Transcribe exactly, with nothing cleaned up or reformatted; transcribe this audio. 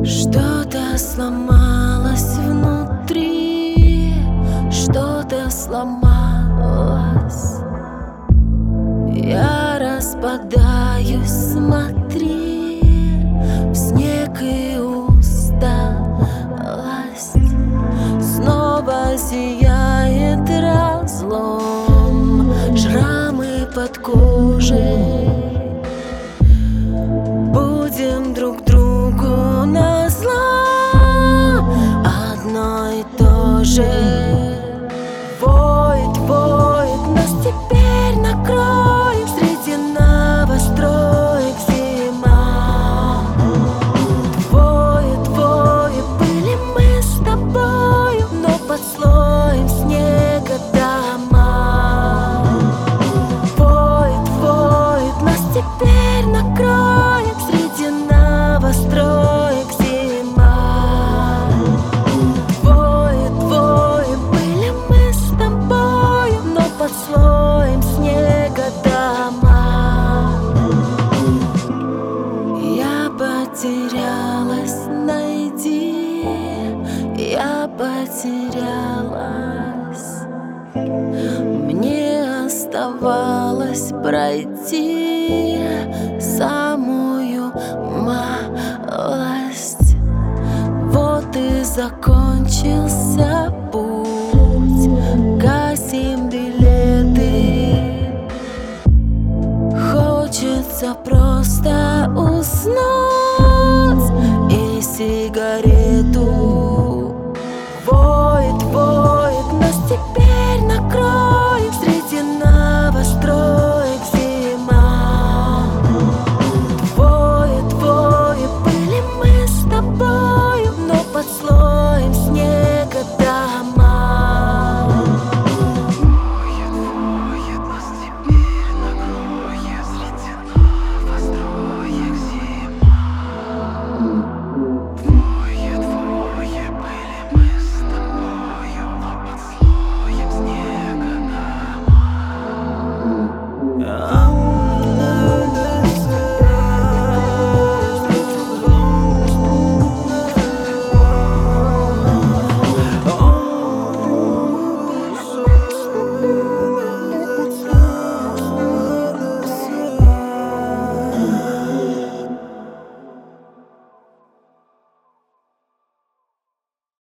Что-то сломалось внутри, что-то сломалось. Я распадаюсь, смотри, в снег и усталость. Снова сияет разлом, шрамы под кожей. Будем друг другу назло одно и то же. Воет, воет, нас теперь накроет среди новостроек зима. Воет, воет, были мы с тобою, но под слоем снега дома. Воет, воет, нас теперь накроет среди новостроек зима. Воет, воет, были мы с тобою, но под слоем снега дома. Я потерялась, найди, я потерялась. Мне оставалось пройти самую малость. Вот и закончился путь.